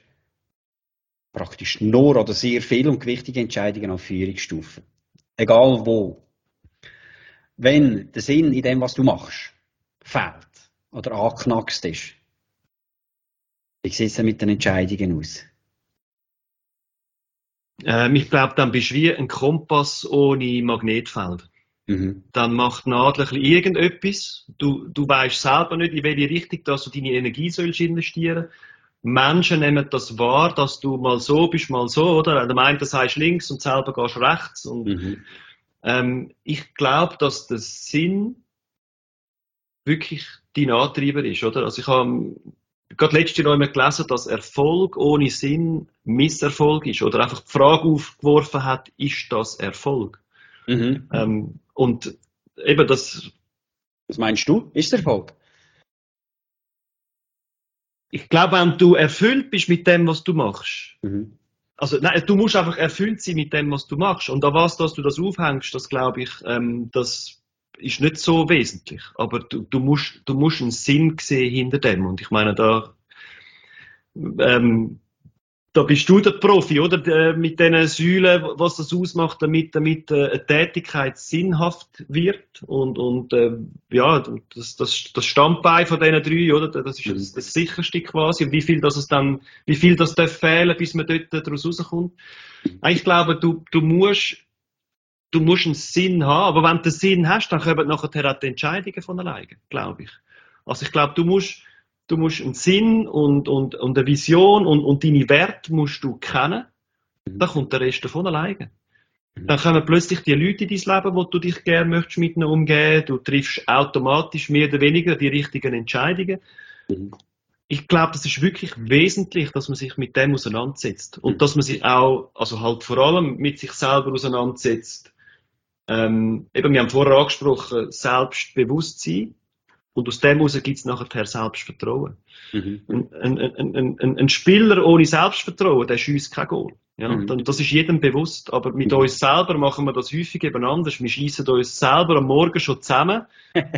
praktisch nur oder sehr viel und gewichtige Entscheidungen auf Führungsstufen. Egal wo. Wenn der Sinn in dem, was du machst, fehlt oder angeknackst ist, wie sieht es denn mit den Entscheidungen aus? Ähm, ich glaube, dann bist du wie ein Kompass ohne Magnetfeld. Mhm. Dann macht Nadel irgendetwas. Du, du weißt selber nicht, in welche Richtung dass du deine Energie sollst investieren. Menschen nehmen das wahr, dass du mal so bist, mal so, oder? Der meint, das heißt links und selber gehst rechts. Und, Mhm. ähm, ich glaube, dass der Sinn wirklich dein Antreiber ist, oder? Also ich habe gerade letztes Jahr noch einmal gelesen, dass Erfolg ohne Sinn Misserfolg ist, oder einfach die Frage aufgeworfen hat, ist das Erfolg? Mhm. Ähm, und eben das, Was meinst du? Ist der Erfolg? ich glaube, wenn du erfüllt bist mit dem, was du machst, Mhm. also nein, du musst einfach erfüllt sein mit dem, was du machst. Und an was, dass du das aufhängst, das glaube ich, ähm, das ist nicht so wesentlich. Aber du, du musst, du musst einen Sinn sehen hinter dem. Und ich meine, da, ähm, da bist du der Profi, oder? Äh, Mit diesen Säulen, was das ausmacht, damit, damit äh, eine Tätigkeit sinnhaft wird. Und, und äh, ja, das, das, das Standbein von diesen drei, oder? Das ist das, das sicherste quasi. Und wie viel das es dann, wie viel das darf fehlen, bis man dort daraus rauskommt. Ich glaube, du, du musst, du musst einen Sinn haben. Aber wenn du den Sinn hast, dann kommen nachher auch die Entscheidungen von alleine, glaube ich. Also ich glaube, du musst, Du musst einen Sinn und, und, und eine Vision und, und deine Werte musst du kennen. Dann kommt der Rest davon alleine. Dann kommen plötzlich die Leute in dein Leben, wo du dich gerne möchtest mit ihnen umgehen. Du triffst automatisch mehr oder weniger die richtigen Entscheidungen. Mhm. Ich glaube, das ist wirklich wesentlich, dass man sich mit dem auseinandersetzt. Und dass man sich auch, also halt vor allem mit sich selber auseinandersetzt. Ähm, eben, wir haben vorher angesprochen, Selbstbewusstsein. Und aus dem heraus gibt es nachher Selbstvertrauen. Mhm. Ein, ein, ein, ein, ein Spieler ohne Selbstvertrauen, der schiesst kein Goal. Ja, mhm. Das ist jedem bewusst. Aber mit mhm. uns selber machen wir das häufig eben anders. Wir schließen uns selber am Morgen schon zusammen.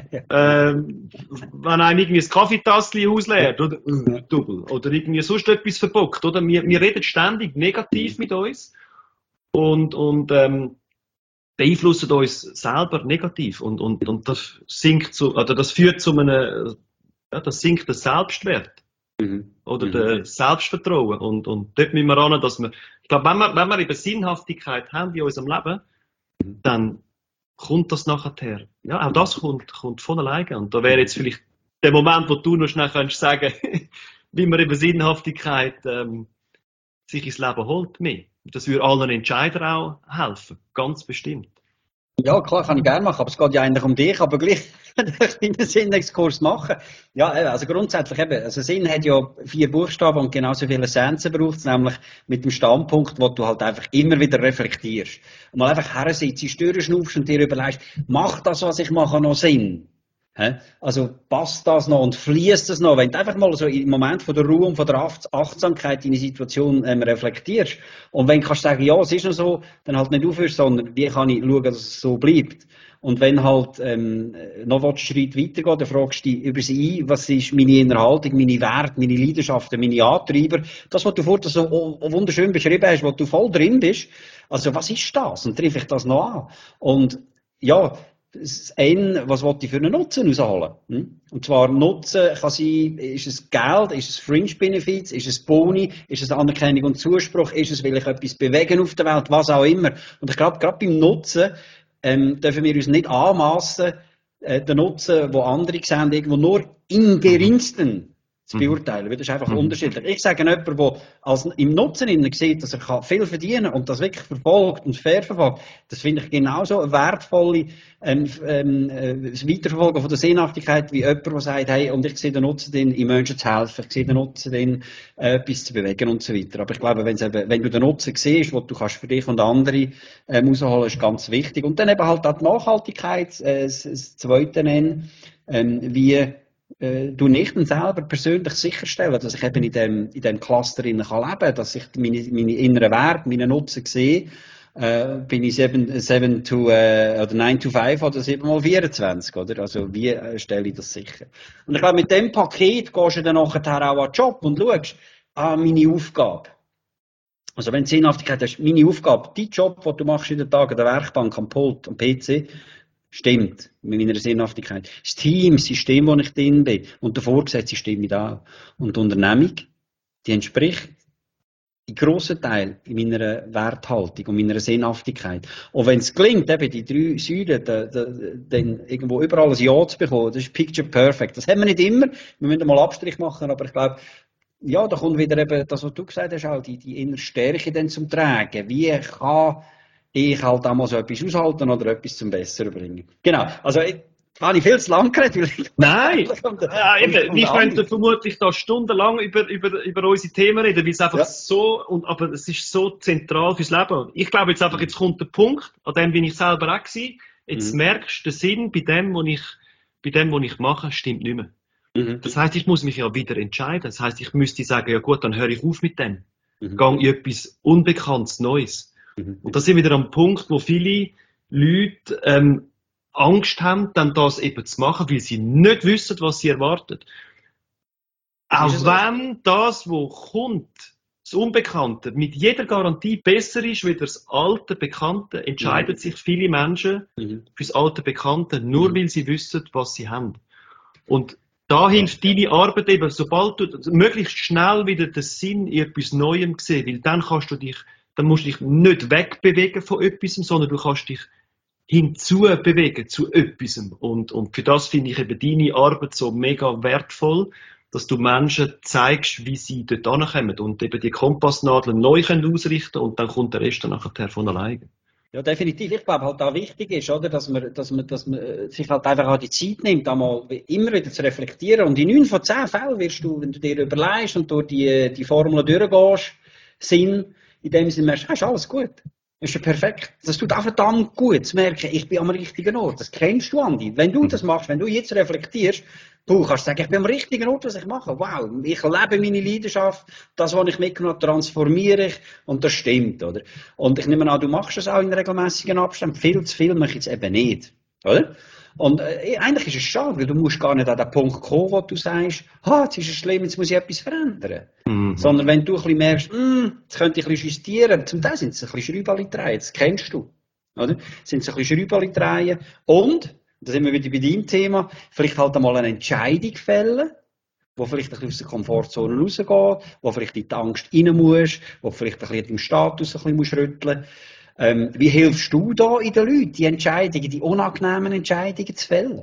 ähm, wenn einem irgendwie das Kaffeetassli ausleert, oder, äh, Double, oder irgendwie sonst etwas verbockt, oder? Wir, wir reden ständig negativ mit uns und, und, ähm, beeinflussen uns selber negativ. Und, und, und das sinkt zu, oder das führt zu einem, ja, das sinkt der Selbstwert. Mhm. Oder mhm. der Selbstvertrauen. Und, und dort müssen wir ran, dass wir, ich glaube, wenn wir, wenn wir eben Sinnhaftigkeit haben in unserem Leben, mhm. dann kommt das nachher her. Ja, auch das kommt, kommt von alleine. Und da wäre jetzt vielleicht der Moment, wo du noch schnell kannst sagen, wie man eben Sinnhaftigkeit, ähm, sich ins Leben holt, mehr. Das würde allen Entscheidern auch helfen. Ganz bestimmt. Ja, klar, kann ich gerne machen, aber es geht ja eigentlich um dich, aber gleich einen Sinnexkurs machen. Ja, also grundsätzlich eben, also Sinn hat ja vier Buchstaben und genauso viele Essenzen braucht es, nämlich mit dem Standpunkt, wo du halt einfach immer wieder reflektierst. Und mal einfach hersitzt, die Störe schnaufst und dir überlegst, macht das, was ich mache, noch Sinn? Also passt das noch und fließt das noch? Wenn du einfach mal so im Moment von der Ruhe und von der Achtsamkeit deine Situation ähm, reflektierst und wenn du kannst sagen, ja, es ist noch so, dann halt nicht aufhörst, sondern wie kann ich schauen, dass es so bleibt? Und wenn halt ähm, noch einen Schritt weitergehen, dann fragst du dich über sie ein, was ist meine Innerhaltung, meine Werte, meine Leidenschaften, meine Antreiber, das, was du vorher so wunderschön beschrieben hast, wo du voll drin bist, also was ist das? Und treffe ich das noch an? Und ja, das N, was will ich für einen Nutzen ausholen? Hm? Und zwar Nutzen kann sein, ist es Geld, ist es Fringe Benefits, ist es Boni, ist es Anerkennung und Zuspruch, ist es, will ich etwas bewegen auf der Welt, was auch immer. Und ich glaube, gerade beim Nutzen ähm, dürfen wir uns nicht anmassen, äh, den Nutzen, den andere sehen, irgendwo nur im geringsten zu beurteilen, weil das ist einfach mhm. unterschiedlich. Ich sage jemanden, der als im Nutzen innen sieht, dass er viel verdienen kann und das wirklich verfolgt und fair verfolgt, das finde ich genauso eine wertvolle ähm, ähm, äh, Weiterverfolgen von der Sinnhaftigkeit wie jemand, der sagt, hey, und ich sehe den Nutzen drin, im Menschen zu helfen, ich sehe den Nutzen drin, äh, etwas zu bewegen und so weiter. Aber ich glaube, wenn's eben, wenn du den Nutzen siehst, den du kannst für dich und andere ähm, rausholen, ist ganz wichtig. Und dann eben halt auch die Nachhaltigkeit, äh, das, das Zweite nennen, ähm, wie Äh, du nicht selber persönlich sicherstellen, dass ich eben in dem, in dem Cluster leben kann, dass ich meine, meine inneren Werte, meine Nutzen sehe, äh, bin ich sieben, sieben to, äh, oder nine to five oder sieben mal vierundzwanzig, oder? Also, wie äh, stelle ich das sicher? Und ich glaube, mit dem Paket gehst du dann nachher auch an den Job und schaust, ah, meine Aufgabe. Also, wenn du Sinnhaftigkeit hast, meine Aufgabe, dein Job, den du machst in den Tagen, der Werkbank, am Pult, am P C, stimmt, mit meiner Sinnhaftigkeit. Das Team, das System, wo ich drin bin, und der Vorgesetzte stimmt auch. Und die Unternehmung, die entspricht in grossen Teil in meiner Werthaltung und meiner Sinnhaftigkeit. Und wenn es gelingt, eben die drei Säulen, dann irgendwo überall ein Ja zu bekommen, das ist Picture Perfect. Das haben wir nicht immer. Wir müssen mal Abstrich machen, aber ich glaube, ja, da kommt wieder eben das, was du gesagt hast, auch die, die innere Stärke dann zum Tragen. Wie kann ich halt auch mal so etwas aushalten oder etwas zum Besseren bringen. Genau. Also, ich, habe ich viel zu lang geredet? Nein! ja, eben, wir könnten vermutlich da stundenlang über, über, über unsere Themen reden, weil es einfach ja. so, und, aber es ist so zentral fürs Leben. Ich glaube jetzt einfach, jetzt kommt der Punkt, an dem bin ich selber auch gewesen. Jetzt mhm. merkst du, der Sinn bei dem, was ich, bei dem, was ich mache, stimmt nicht mehr. Mhm. Das heisst, ich muss mich ja wieder entscheiden. Das heisst, ich müsste sagen, ja gut, dann höre ich auf mit dem. Mhm. Gang in etwas Unbekanntes, Neues. Und da sind wir wieder am Punkt, wo viele Leute ähm, Angst haben, dann das eben zu machen, weil sie nicht wissen, was sie erwartet. Auch wenn das, was kommt, das Unbekannte, mit jeder Garantie besser ist wie das alte Bekannte, entscheiden mhm. sich viele Menschen mhm. fürs alte Bekannte, nur mhm. weil sie wissen, was sie haben. Und da hilft deine Arbeit eben, sobald du möglichst schnell wieder den Sinn in etwas Neuem siehst, weil dann kannst du dich dann musst du dich nicht wegbewegen von etwas, sondern du kannst dich hinzubewegen zu etwas. Und, und für das finde ich eben deine Arbeit so mega wertvoll, dass du Menschen zeigst, wie sie dort ankommen und eben die Kompassnadeln neu können ausrichten und dann kommt der Rest dann nachher von alleine. Ja, definitiv. Ich glaube halt auch wichtig ist, oder, dass man, dass man, dass man sich halt einfach auch die Zeit nimmt, einmal immer wieder zu reflektieren. Und in neun von zehn Fällen wirst du, wenn du dir überlegst und durch die, die Formel durchgehst, Sinn, in dem Sinne merkst du, ist alles gut. Das ist ja perfekt. Das tut auch verdammt gut zu merken, ich bin am richtigen Ort. Das kennst du, Andi. Wenn du das machst, wenn du jetzt reflektierst, Du kannst sagen, ich bin am richtigen Ort, was ich mache. Wow, ich lebe meine Leidenschaft, das, was ich mitgenommen habe, transformiere ich und das stimmt, oder? Und ich nehme an, du machst das auch in regelmäßigen Abständen. Viel zu viel mache ich jetzt eben nicht, oder? Und äh, eigentlich ist es schade, weil du musst gar nicht an den Punkt kommen, wo du sagst, ah, jetzt ist es schlimm, jetzt muss ich etwas verändern. Mhm. Sondern wenn du ein bisschen merkst, hm, jetzt könnte ich ein bisschen justieren, zum Teil sind es ein bisschen Schrauberli drehen, das kennst du, oder? Sind es ein bisschen Schrauberli drehen und, da sind wir wieder bei deinem Thema, vielleicht halt einmal eine Entscheidung fällen, wo vielleicht ein bisschen aus der Komfortzone rausgeht, wo vielleicht in die Angst rein musst, wo vielleicht ein bisschen im Status ein bisschen musst rütteln. Ähm, wie hilfst du da in den Leuten, die Entscheidungen, die unangenehmen Entscheidungen zu fällen?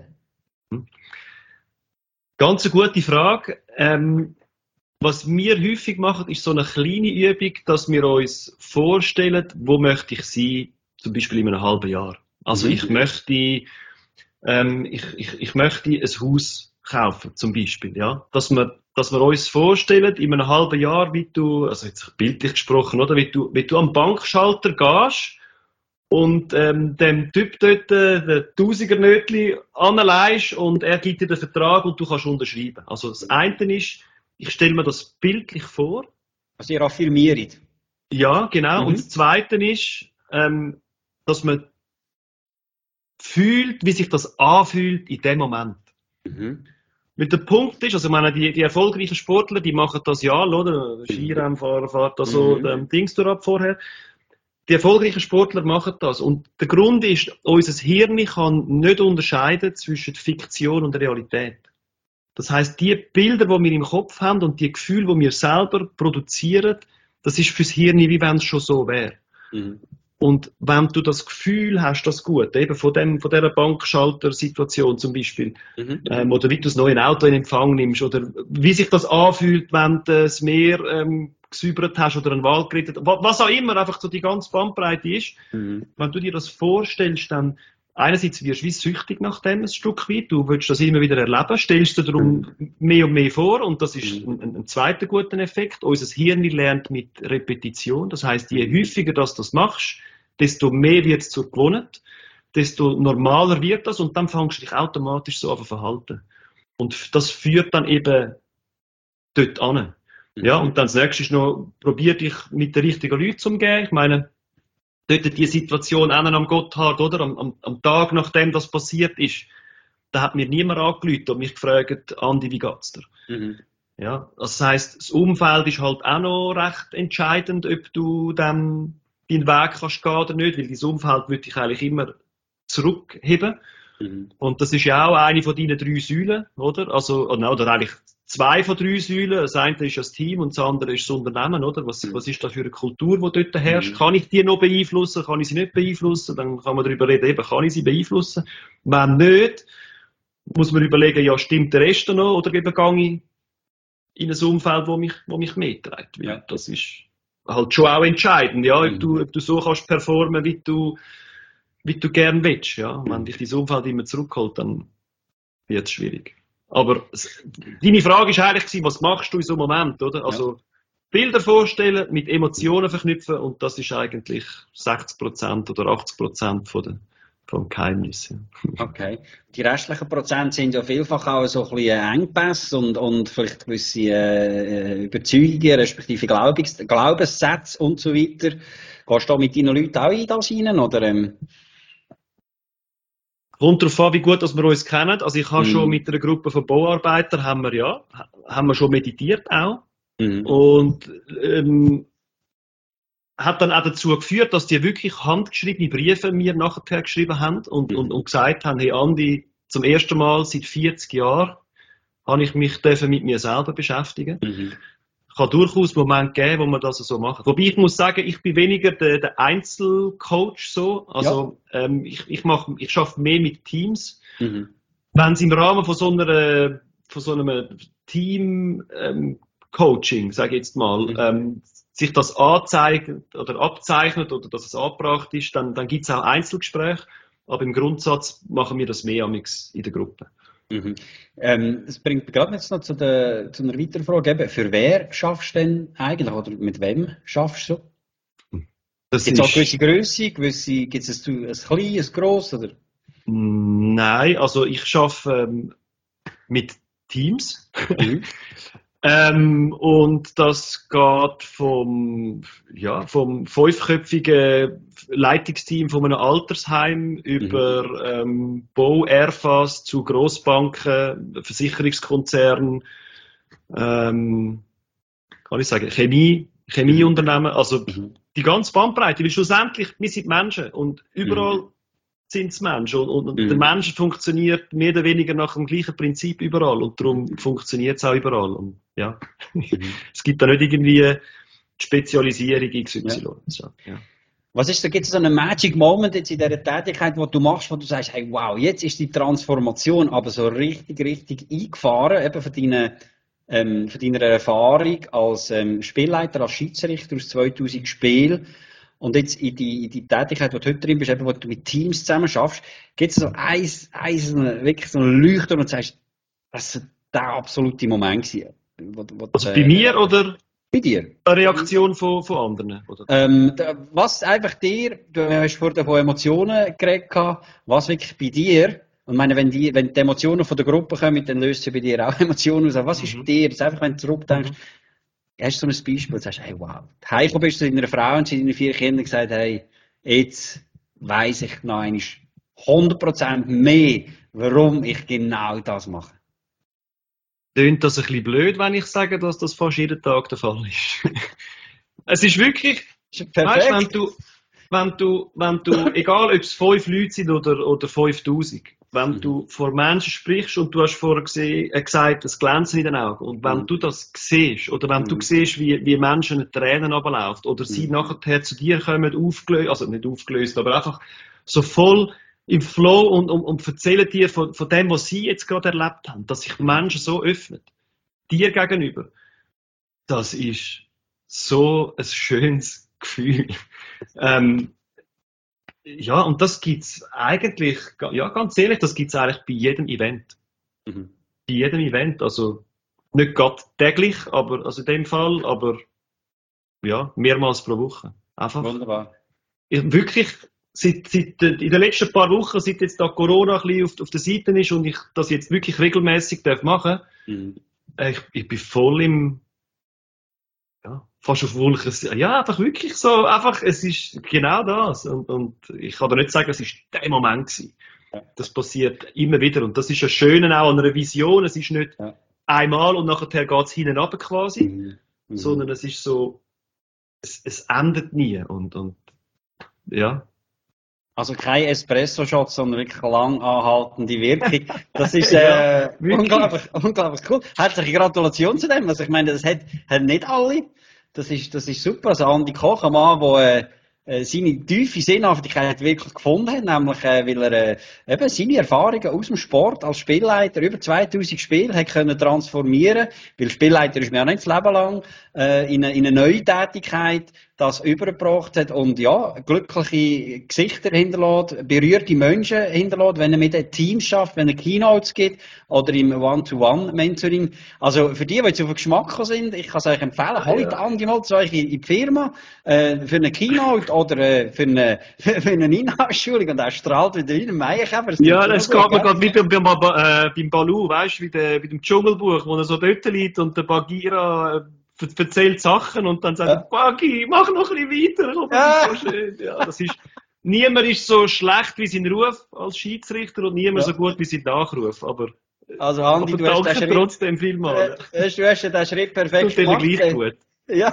Ganz eine gute Frage. Ähm, was wir häufig machen, ist so eine kleine Übung, dass wir uns vorstellen, wo möchte ich sein, zum Beispiel in einem halben Jahr. Also mhm. ich möchte, ähm, ich, ich, ich möchte ein Haus kaufen, zum Beispiel, ja. Dass wir, dass wir uns vorstellen, in einem halben Jahr, wie du, also jetzt bildlich gesprochen, oder, wie du, wie du am Bankschalter gehst und, ähm, dem Typ dort, äh, den Tausiger-Nötli anleihst und er gibt dir den Vertrag und du kannst unterschreiben. Also das eine ist, ich stelle mir das bildlich vor. Also ihr affirmiert. Ja, genau. Mhm. Und das zweite ist, ähm, dass man fühlt, wie sich das anfühlt in dem Moment. Mhm. Weil der Punkt ist, also ich meine, die, die erfolgreichen Sportler, die machen das ja, oder? Skirennfahrer fährt da so mhm. ähm, Dings durch ab vorher. Die erfolgreichen Sportler machen das. Und der Grund ist, unser Hirn kann nicht unterscheiden zwischen Fiktion und Realität. Das heisst, die Bilder, die wir im Kopf haben und die Gefühle, die wir selber produzieren, das ist fürs Hirn, wie wenn es schon so wäre. Mhm. Und wenn du das Gefühl hast, das gut, eben von dem, von dieser Bankschalter-Situation zum Beispiel, mhm. ähm, oder wie du das neue Auto in Empfang nimmst, oder wie sich das anfühlt, wenn du das Meer, ähm, gesäubert hast oder einen Wald gerettet, was auch immer, einfach so die ganze Bandbreite ist. Mhm. Wenn du dir das vorstellst, dann einerseits wirst du wie süchtig nach dem ein Stück weit, du willst das immer wieder erleben, stellst dir darum mehr und mehr vor und das ist ein, ein zweiter guter Effekt. Unser Hirn lernt mit Repetition, das heisst, je häufiger das du das machst, desto mehr wird es zur Gewohnheit, desto normaler wird das und dann fängst du dich automatisch so an zu verhalten. Und das führt dann eben dort an. Ja, und dann das nächste ist noch, probier dich mit den richtigen Leuten zu umgehen. Ich meine, dort die Situation am Gotthard, oder? Am, am, am Tag, nachdem das passiert ist, da hat mir niemand angerufen und mich gefragt, Andi, wie geht's dir? Mhm. Ja, das heisst, das Umfeld ist halt auch noch recht entscheidend, ob du dann deinen Weg kannst gehen oder nicht, weil dein Umfeld würde dich eigentlich immer zurückheben. Mhm. Und das ist ja auch eine von deinen drei Säulen, oder? Also, oder, oder eigentlich zwei von drei Säulen. Das eine ist das Team und das andere ist das Unternehmen, oder? Was, was ist das für eine Kultur, die dort herrscht? Mhm. Kann ich die noch beeinflussen? Kann ich sie nicht beeinflussen? Dann kann man darüber reden, eben, kann ich sie beeinflussen? Wenn nicht, muss man überlegen, ja, stimmt der Rest noch? Oder eben gehe ich in ein Umfeld, wo mich, wo mich mitträgt? Ja. Das ist halt schon auch entscheidend, ja, ob mhm. du, ob du so kannst performen, wie du, wie du gern willst, ja. Mhm. Wenn dich dein Umfeld immer zurückholt, dann wird es schwierig. Aber deine Frage ist eigentlich, was machst du in so einem Moment, oder? Also, ja. Bilder vorstellen, mit Emotionen verknüpfen und das ist eigentlich sechzig Prozent oder achtzig Prozent von der, vom Geheimnis. Ja. Okay. Die restlichen Prozent sind ja vielfach auch so ein bisschen Engpässe und, und vielleicht gewisse äh, Überzeugungen, respektive Glaubens, Glaubenssätze und so weiter. Gehst du da mit deinen Leuten auch in das rein, oder? Ähm? Kommt darauf an, wie gut dass wir uns kennen. Also ich habe mm. schon mit einer Gruppe von Bauarbeitern, haben wir ja, haben wir schon meditiert auch. Mm. Und ähm, hat dann auch dazu geführt, dass die wirklich handgeschriebene Briefe mir nachher geschrieben haben und, mm. und, und gesagt haben, hey Andi, zum ersten Mal seit vierzig Jahren habe ich mich dürfen mit mir selber beschäftigen. Mm. Es kann durchaus Momente geben, wo man das so macht. Wobei ich muss sagen, ich bin weniger der, der Einzelcoach so. Also ja. ähm, ich, ich mache, ich arbeite mehr mit Teams. Mhm. Wenn es im Rahmen von so einer, von so einem Team ähm, Coaching, sage ich jetzt mal, mhm. ähm, sich das anzeigt oder abzeichnet oder dass es angebracht ist, dann, dann gibt es auch Einzelgespräche. Aber im Grundsatz machen wir das mehr amix in der Gruppe. Mhm. Ähm, das bringt gerade jetzt noch zu, der, zu einer weiteren Frage. Eben, für wer schaffst du denn eigentlich oder mit wem schaffst du? Gibt es auch gewisse Grösse? Gewisse, gibt es ein, ein kleines, ein grosses? Oder? Nein, also ich arbeite ähm, mit Teams. Mhm. ähm, und das geht vom, ja, vom fünfköpfigen Leitungsteam von einem Altersheim über mhm. ähm, Bau, R F A S zu Grossbanken, Versicherungskonzernen, ähm, kann ich sagen, Chemie, Chemieunternehmen, also mhm. die ganze Bandbreite, weil schlussendlich, wir sind Menschen und überall mhm. sind es Menschen und, und mhm. der Mensch funktioniert mehr oder weniger nach dem gleichen Prinzip überall und darum funktioniert es auch überall und ja, mhm. es gibt da nicht irgendwie Spezialisierung X Y. Ja. So, ja. Was ist da, gibt es so einen Magic Moment jetzt in dieser Tätigkeit, wo du machst, wo du sagst, hey, wow, jetzt ist die Transformation aber so richtig, richtig eingefahren, eben von deinen Ähm, von deiner Erfahrung als ähm, Spielleiter, als Schiedsrichter aus zweitausend Spielen und jetzt in die, in die Tätigkeit, die du heute drin bist, eben, wo du mit Teams zusammen schaffst, gibt es so eins, eins, wirklich so einen Leuchter und du sagst, das war der absolute Moment gewesen. Wo, wo, also bei äh, mir oder? Bei dir. Eine Reaktion von, von anderen, oder? Ähm, was einfach dir, du hast vorhin von Emotionen geredet, was wirklich bei dir. Und meine, wenn die, wenn die Emotionen von der Gruppe kommen, dann löst sie bei dir auch Emotionen aus. Was ist mhm. bei dir? Das ist einfach, wenn du zurückdenkst, mhm. hast du so ein Beispiel, und sagst, hey, wow. Heiko bist du deiner Frau und deinen vier Kindern gesagt, hey, jetzt weiss ich noch einmal hundert Prozent mehr, warum ich genau das mache. Tönt das ein bisschen blöd, wenn ich sage, dass das fast jeden Tag der Fall ist. Es ist wirklich, ist perfekt. Weißt, wenn du, wenn du, wenn du, egal ob es fünf Leute sind oder, oder fünftausend, wenn mhm. du vor Menschen sprichst und du hast vorher gesehen, äh, gesagt, das Glänzen in den Augen, und wenn mhm. du das siehst, oder wenn mhm. du siehst, wie, wie Menschen in Tränen runterlaufen, oder sie mhm. nachher zu dir kommen, aufgelöst, also nicht aufgelöst, aber einfach so voll im Flow und, und, und erzählen dir von, von dem, was sie jetzt gerade erlebt haben, dass sich Menschen so öffnen, dir gegenüber, das ist so ein schönes Gefühl. ähm, Ja, und das gibt's eigentlich, ja, ganz ehrlich, das gibt's eigentlich bei jedem Event. Mhm. Bei jedem Event, also nicht gerade täglich, aber, also in dem Fall, aber, ja, mehrmals pro Woche. Einfach. Wunderbar. Ich, wirklich, seit, seit, in den letzten paar Wochen, seit jetzt da Corona ein bisschen auf, auf der Seite ist und ich das jetzt wirklich regelmäßig darf machen, mhm. ich, ich bin voll im, ja, fast auf Wolken. Ja, einfach wirklich so, einfach, es ist genau das. Und, und ich kann da nicht sagen, es ist der Moment gewesen. Ja. Das passiert immer wieder. Und das ist ja schön auch an einer Vision. Es ist nicht ja. einmal und nachher geht es hinten runter quasi, mhm. Mhm. sondern es ist so, es, es endet nie. Und, und, ja. Also kein Espresso-Shot, sondern wirklich lang anhaltende Wirkung. Das ist äh, ja, unglaublich, unglaublich cool. Herzliche Gratulation zu dem. Also ich meine, das hat, hat nicht alle. Das ist, das ist super. Also Andi Koch, ein Mann, der äh, seine tiefe Sinnhaftigkeit wirklich gefunden hat, nämlich äh, weil er äh, eben seine Erfahrungen aus dem Sport als Spielleiter über zweitausend Spiele hat können transformieren, weil Spielleiter ist mir ja nicht das Leben lang, äh, in, eine, in eine neue Tätigkeit das übergebracht hat und ja, glückliche Gesichter hinterlässt, berührte Menschen hinterlässt, wenn er mit einem Team schafft, wenn er Keynotes gibt oder im One-to-One-Mentoring. Also für die, die jetzt auf den Geschmack sind, ich kann es euch empfehlen, holt ja. Andi mal zu euch in die Firma äh, für eine Keynote oder äh, für eine, für eine Inhaltsschulung und er strahlt wieder rein, Meienkäfer. Ja, das geht mir gerade wie beim, beim, äh, beim Balu, weißt du, wie, der, wie dem Dschungelbuch, wo er so dort liegt und der Bagheera äh, erzählt Sachen und dann sagt er, ja. Bagi, mach noch ein bisschen weiter. Das ist so schön. Ja, das ist, niemand ist so schlecht wie sein Ruf als Schiedsrichter und niemand ja. so gut wie sein Nachruf. Aber, also Andi, aber du hast danke trotzdem vielmals. Äh, du hast den Schritt perfekt gemacht. Gleich gut. Ja.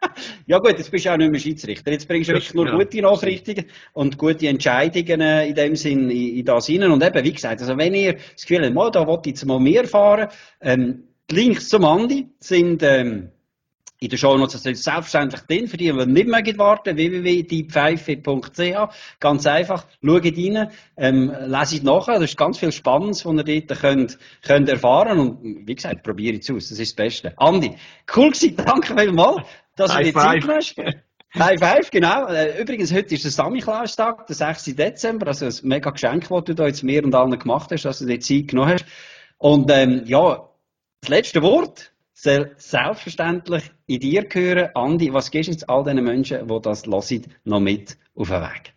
Ja gut, jetzt bist du auch nicht mehr Schiedsrichter. Jetzt bringst du wirklich nur ja. gute Nachrichten und gute Entscheidungen in dem Sinn in, in das hinein. Und eben, wie gesagt, also wenn ihr das Gefühl habt, mal, da wollt ihr jetzt mal mehr erfahren, ähm, die Links zum Andi sind, ähm, in der Shownotes ist es selbstverständlich drin, für die, die nicht mehr warten, w w w punkt die pfeife punkt c h. Ganz einfach, schaut rein, ähm, leset nachher, das ist ganz viel Spannendes, was ihr dort könnt, könnt erfahren und, wie gesagt, probiert es aus, das ist das Beste. Andi, cool gewesen, danke vielmals, dass du dir Zeit genommen hast. High Five, genau. Übrigens, heute ist der Samichlaus-Tag, der sechsten Dezember, also ein mega Geschenk, das du da jetzt mir und allen gemacht hast, dass du dir Zeit genommen hast. Und, ähm, ja, das letzte Wort soll selbstverständlich in dir gehören. Andi, was gibst du jetzt all diesen Menschen, die das hören, noch mit auf den Weg?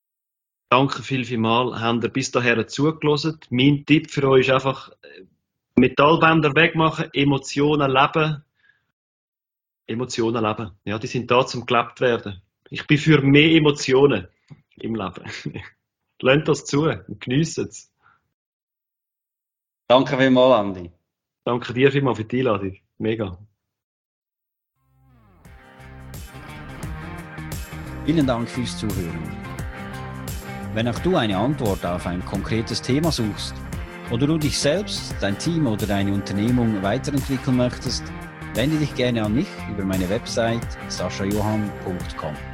Danke viel, viel mal. Habt ihr bis dahin zugelassen. Mein Tipp für euch ist einfach, Metallbänder wegmachen, Emotionen leben. Emotionen leben. Ja, die sind da zum gelebt werden. Ich bin für mehr Emotionen im Leben. Lernt das zu und genießt es. Danke vielmals, Andi. Danke dir vielmals für die Einladung. Mega. Vielen Dank fürs Zuhören. Wenn auch du eine Antwort auf ein konkretes Thema suchst oder du dich selbst, dein Team oder deine Unternehmung weiterentwickeln möchtest, wende dich gerne an mich über meine Website sascha johann punkt com.